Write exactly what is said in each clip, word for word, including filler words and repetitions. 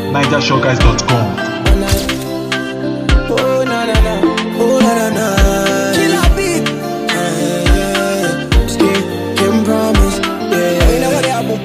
niger shore guys dot com. Oh na na na, oh na na na. Killer beat. Yeah, yeah. Skin, can promise. Yeah, yeah. You know what happened?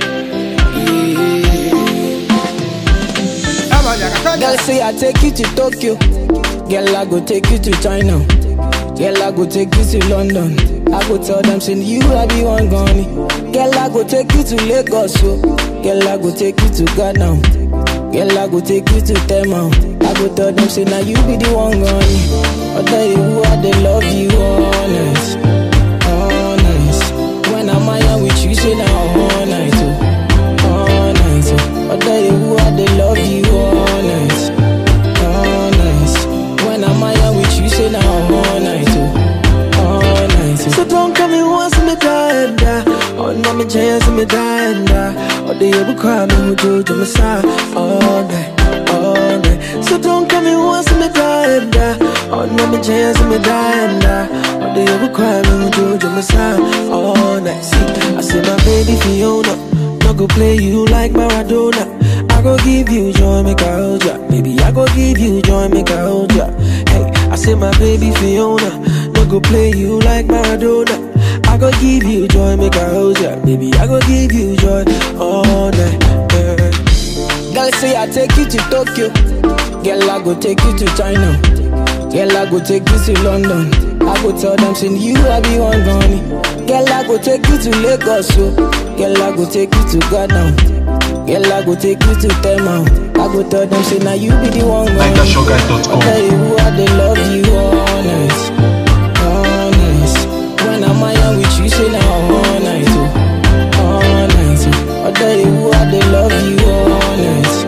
Yeah. Girl say I take you to Tokyo. Girl I go take you to China. Girl I go take you to London. I go tell them say you I be one gone. Girl I go take you to Lagos. So. Girl I go take you to Ghana. Girl I go take you to Tema. I go tell them say now you be the one gone. I tell you who I they love you honest, honest. When I'm out with you say now all night, oh, all night. Oh. I tell you who I they love you honest, honest. When I'm out with you say now all night, oh, all night. Oh. So don't come in once me die and die. Oh, no me chance me die and die. Oh, they ever cry me who do to my side all night, all night. So don't come in once me die and die. Oh, no me chance me die and die. Oh, they ever cry me who do to my side all night. See, I say my baby Fiona, no go play you like Maradona. I go give you joy, make I hold ya. Baby, I go give you joy, make I hold ya. Hey, I say my baby Fiona, no go play you like Maradona. I go give you joy, make I hold ya. Baby, I go give you joy all night. Yeah. Girl say I take you to Tokyo. Girl I go take you to China. Girl I go take you to London. I go tell them say you I be one gone. Girl I go take you to Lagos. So. Girl I go take you to Ghana. Girl I go take you to Tema. I go tell them say now you be the one gone. niger shore guys dot com. I tell you who I they love you honest, honest. When I'm out with you say now all night, oh, all night. Oh. I tell you who I they love you honest,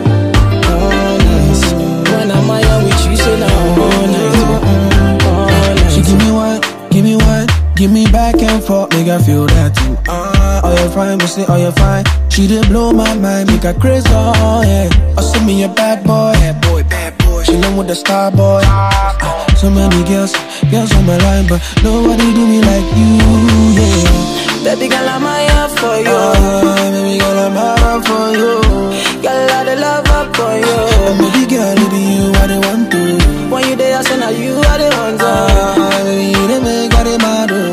honest. When I'm out with you say now all night, oh, all night. She give me one, give me one, give me back and forth, make I feel that too. Ah, uh, oh you fine, me say oh you fine. She did blow my mind, make her crazy, oh yeah. Oh send me a bad boy, bad boy, bad boy. She love with the star boy. Uh, so many girls, girls on my line, but nobody do me like you, yeah. Baby girl I'm here for you. Uh, baby girl I'm out for you. Girl I the love up for you. And baby girl it be you I the want to. When you there I say now you are the one to. Uh, baby you the make I the mad, oh.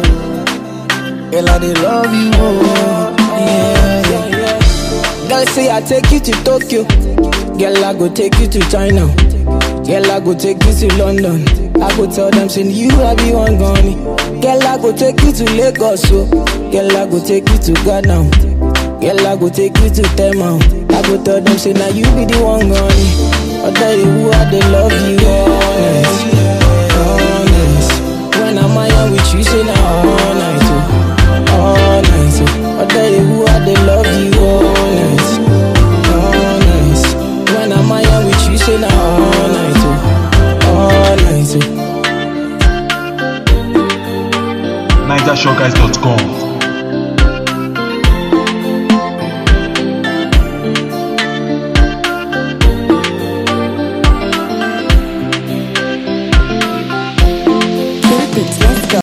Girl I the love you, oh. Yeah, yeah, yeah. Girl say I take you to Tokyo. Girl I go take you to China. Girl I go take you to London. I go tell them say you I be one gone. Girl I go take you to Lagos. So. Girl I go take you to Ghana. Girl I go take you to Tema. I go tell them say now you be the one gone. I tell you who I they love you honest, honest. When I'm out with you say now all night, oh, all night. Oh. I tell you who I they love you honest, honest. When I'm out with you say now all night, oh, all night. Oh. niger shore guys dot com.